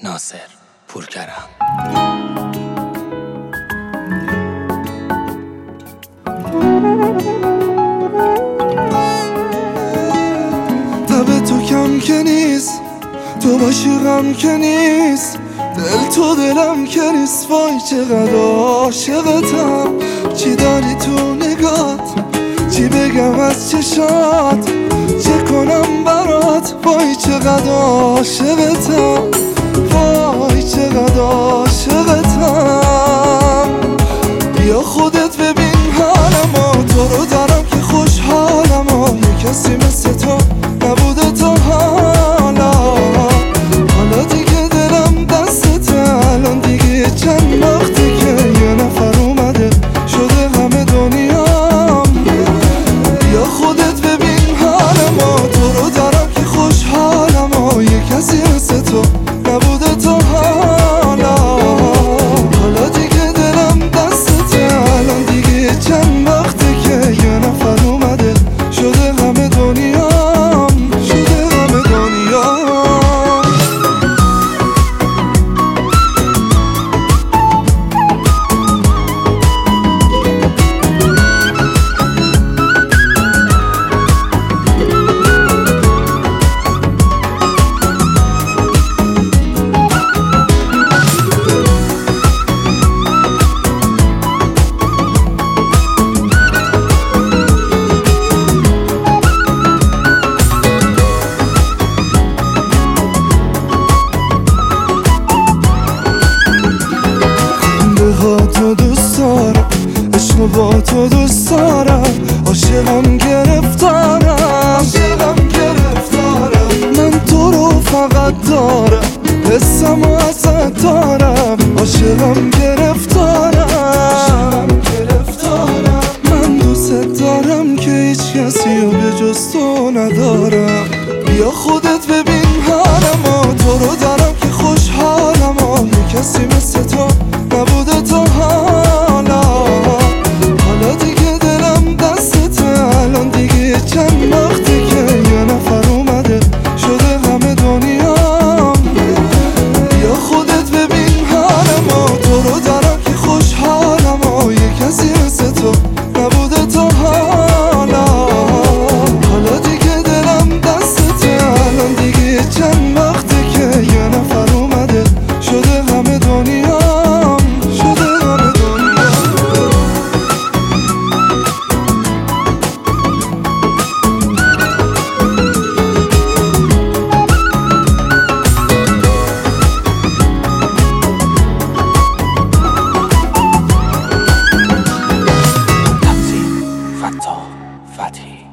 ناصر پورکرم. تب تو کم که نیست، تو باشی غم که نیست، دل تو دلم که نیست. وای چقدر عاشقتم، چی داری تو نگات، چی بگم از چشات، چه کنم برات. وای چقدر عاشقتم، وای چقدر عاشقتم. بیا خودت ببین حالمو، تو رو دارم که خوشحالم. یه کسی مثل تو نبوده تا حالا. حالا دیگه دلم دستته، الان دیگه چند وقته که یه نفر اومده شده همه دنیام. بیا خودت ببین حالمو، تو رو دارم که خوشحالم. یه کسی مثل تو نبوده تا حالا. حالا دیگه دلم دستته، الان دیگه چند وقته که یه نفر اومده شده همه دنیام، شده همه دنیام. تو دوست دارم، عشق با تو دوست دارم، عاشقم گرفتارم، عاشقم گرفتارم. من تو رو فقط دارم، حسم و ازت دارم، عاشقم گرفتارم، عاشقم گرفتارم. من دوست دارم که هیچ کسی رو به جز تو ندارم. بیا خودت ببین حالمو، تو رو دارم که خوشحالم. یه کسی مثل تو نبوده تا حالا. حالا دیگه دلم دستته، الان دیگه چند وقته که یه نفر اومده شده همه دنیام. بیا خودت ببین حالمو، تو رو دارم که خوشحالم. یه کسی مثل تو نبوده تا حالا. حالا دیگه دلم دستته، الان دیگه چند وقته که یه نفر اومده شده همه دنیام، شده همه دنیام. فتاح فتحی